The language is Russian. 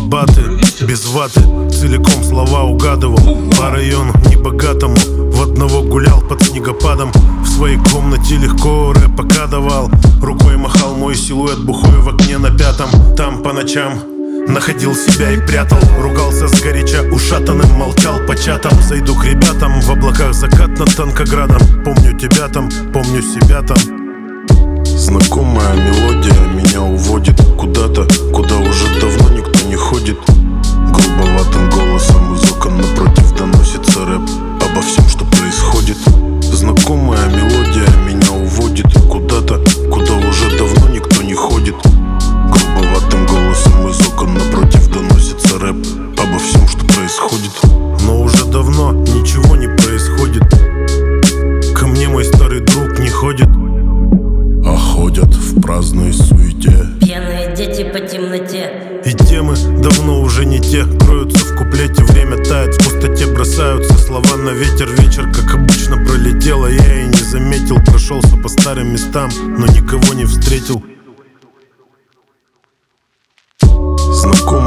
баты, без ваты, целиком слова угадывал. По району небогатому в одного гулял под снегопадом. В своей комнате легко рэп пока давал. Рукой махал мой силуэт бухой в окне на пятом. Там по ночам находил себя и прятал. Ругался сгоряча, ушатанным молчал по чатам. Зайду к ребятам, в облаках закат над Танкоградом. Помню тебя там, помню себя там. Знакомая мелодия меня уводит куда-то, куда уже давно никто не ходит. Грубоватым голосом из окон напротив доносится рэп обо всем, что происходит. Знакомая мелодия меня уводит куда-то, куда уже давно никто не ходит. Грубоватым голосом из окон напротив доносится рэп обо всем, что происходит. Но уже давно ничего не происходит. Ко мне мой старый друг не ходит, а ходят в праздной суете пьяные дети по темноте. и темы давно уже не те. Кроются в куплете, время тает, в пустоте бросаются слова на ветер. Вечер, как обычно, пролетело, я и не заметил. Прошелся по старым местам, но никого не встретил. Знакомый